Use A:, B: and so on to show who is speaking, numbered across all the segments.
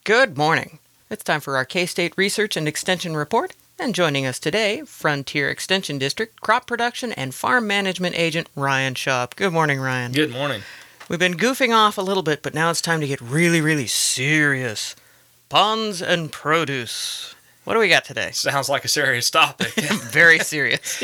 A: Good morning. It's time for our K-State Research and Extension Report. And joining us today, Frontier Extension District Crop Production and Farm Management Agent Ryan Shop. Good morning, Ryan.
B: Good morning.
A: We've been goofing off a little bit, but now it's time to get really serious. Ponds and produce. What do we got today?
B: Sounds like a serious topic.
A: Very serious.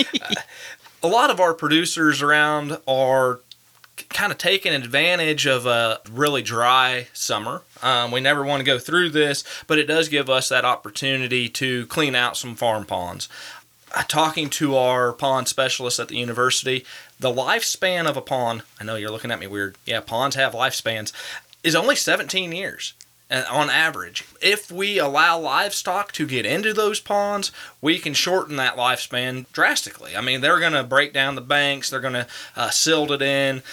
B: A lot of our producers around are kind of taking advantage of a really dry summer. We never want to go through this, but it does give us that opportunity to clean out some farm ponds. Talking to our pond specialists at the university, the lifespan of a pond, I know you're looking at me weird, yeah, ponds have lifespans, is only 17 years on average. If we allow livestock to get into those ponds, we can shorten that lifespan drastically. I mean, they're going to break down the banks, they're going to silt it in.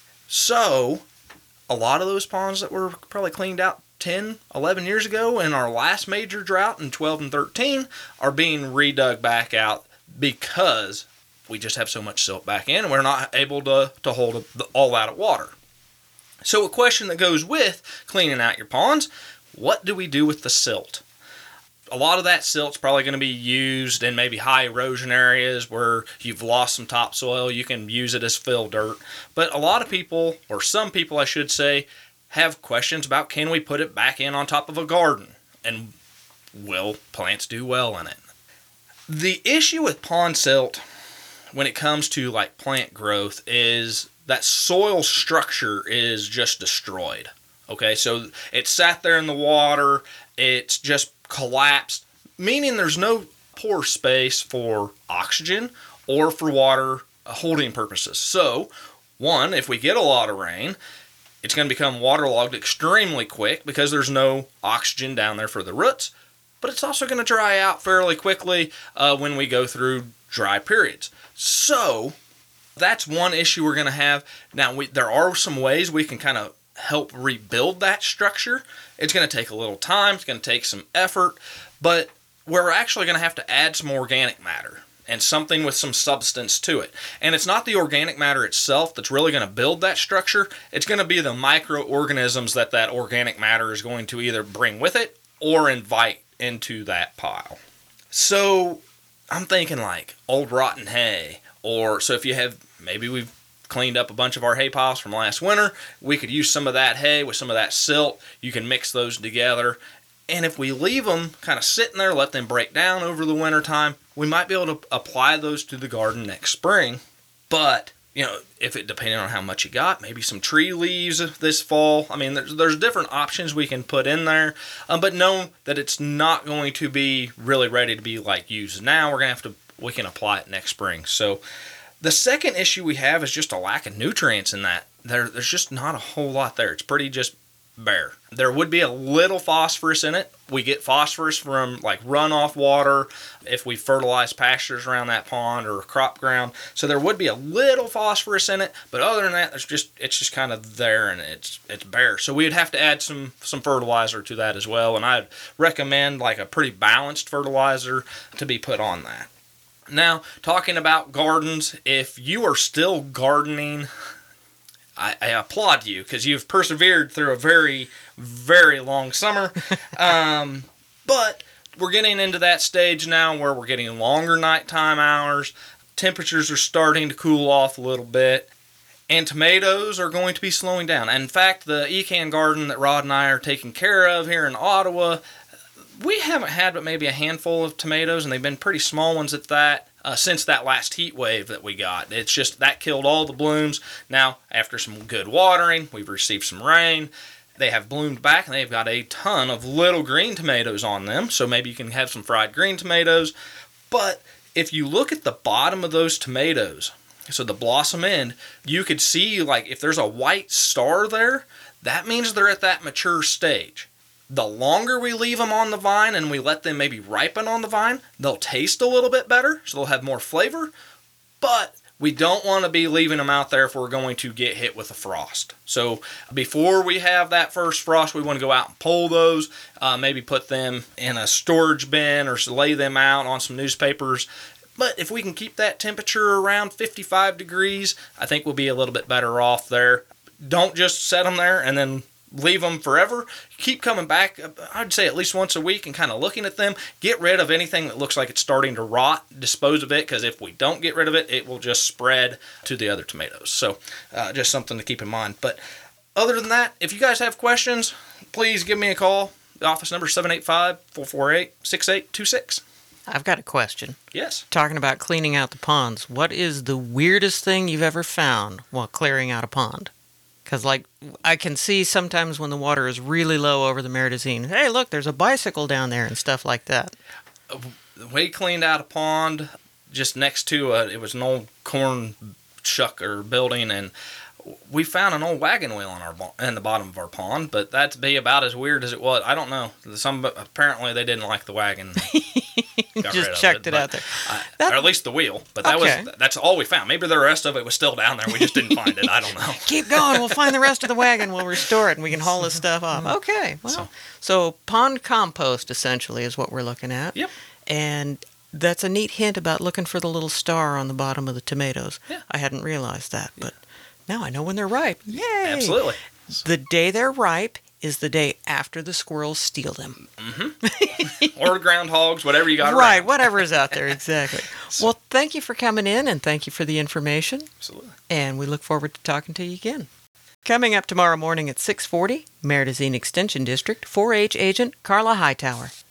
B: So, a lot of those ponds that were probably cleaned out 10, 11 years ago in our last major drought in 12 and 13 are being redug back out because we just have so much silt back in and we're not able to hold all that water. So a question that goes with cleaning out your ponds, what do we do with the silt? A lot of that silt's probably going to be used in maybe high erosion areas where you've lost some topsoil. You can use it as fill dirt. But a lot of people, or some people I should say, have questions about can we put it back in on top of a garden? And will plants do well in it? The issue with pond silt when it comes to like plant growth is that soil structure is just destroyed. Okay, so it sat there in the water, it's just collapsed, meaning there's no pore space for oxygen or for water holding purposes. So, one, if we get a lot of rain, it's going to become waterlogged extremely quick because there's no oxygen down there for the roots, but it's also going to dry out fairly quickly when we go through dry periods. So, that's one issue we're going to have. Now, there are some ways we can kind of help rebuild that structure. It's going to take a little time, it's going to take some effort, but we're actually going to have to add some organic matter and something with some substance to it. And it's not the organic matter itself that's really going to build that structure. It's going to be the microorganisms that organic matter is going to either bring with it or invite into that pile. So I'm thinking like old rotten hay, or so if you have, maybe we've cleaned up a bunch of our hay piles from last winter, we could use some of that hay with some of that silt. You can mix those together. And if we leave them kind of sitting there, let them break down over the winter time, we might be able to apply those to the garden next spring. But, if it depending on how much you got, maybe some tree leaves this fall. I mean, there's different options we can put in there. But know that it's not going to be really ready to be like used now. We can apply it next spring. So the second issue we have is just a lack of nutrients in that. There's just not a whole lot there. It's pretty just bare. There would be a little phosphorus in it. We get phosphorus from like runoff water if we fertilize pastures around that pond or crop ground. So there would be a little phosphorus in it, but other than that, it's just kind of there and it's bare. So we'd have to add some fertilizer to that as well, and I'd recommend like a pretty balanced fertilizer to be put on that. Now, talking about gardens, if you are still gardening, I applaud you because you've persevered through a very, very long summer. But we're getting into that stage now where we're getting longer nighttime hours. Temperatures are starting to cool off a little bit. And tomatoes are going to be slowing down. And in fact, the Ecan garden that Rod and I are taking care of here in Ottawa, we haven't had but maybe a handful of tomatoes, and they've been pretty small ones at that, since that last heat wave that we got. It's just that killed all the blooms. Now, after some good watering, we've received some rain, they have bloomed back, and they've got a ton of little green tomatoes on them, so maybe you can have some fried green tomatoes. But if you look at the bottom of those tomatoes, so the blossom end, you could see like if there's a white star there, that means they're at that mature stage. The longer we leave them on the vine and we let them maybe ripen on the vine, they'll taste a little bit better, so they'll have more flavor, but we don't want to be leaving them out there if we're going to get hit with a frost. So before we have that first frost, we want to go out and pull those, maybe put them in a storage bin or lay them out on some newspapers. But if we can keep that temperature around 55 degrees, I think we'll be a little bit better off there. Don't just set them there and then leave them forever. Keep coming back, I'd say at least once a week, and kind of looking at them. Get rid of anything that looks like it's starting to rot. Dispose of it, because if we don't get rid of it, it will just spread to the other tomatoes. So just something to keep in mind. But other than that, if you guys have questions, please give me a call. The office number is 785-448-6826.
A: I've got a question.
B: Yes.
A: Talking about cleaning out the ponds, what is the weirdest thing you've ever found while clearing out a pond? Because, like, I can see sometimes when the water is really low over the Meridazine, hey, look, there's a bicycle down there and stuff like that.
B: We cleaned out a pond just next to it was an old corn shucker building, and we found an old wagon wheel in the bottom of our pond, but that'd be about as weird as it was. I don't know. Apparently they didn't like the wagon.
A: Just checked it out there.
B: Or at least the wheel. But that's all we found. Maybe the rest of it was still down there. We just didn't find it. I don't know.
A: Keep going. We'll find the rest of the wagon. We'll restore it, and we can haul this stuff off. Okay. Well, so pond compost, essentially, is what we're looking at.
B: Yep.
A: And that's a neat hint about looking for the little star on the bottom of the tomatoes.
B: Yeah.
A: I hadn't realized that, but now I know when they're ripe. Yay!
B: Absolutely.
A: The day they're ripe is the day after the squirrels steal them.
B: Mm-hmm. Or groundhogs, whatever you got
A: Right,
B: around.
A: Whatever's out there, exactly. Well, thank you for coming in, and thank you for the information.
B: Absolutely.
A: And we look forward to talking to you again. Coming up tomorrow morning at 6:40, Meridazine Extension District 4-H agent Carla Hightower.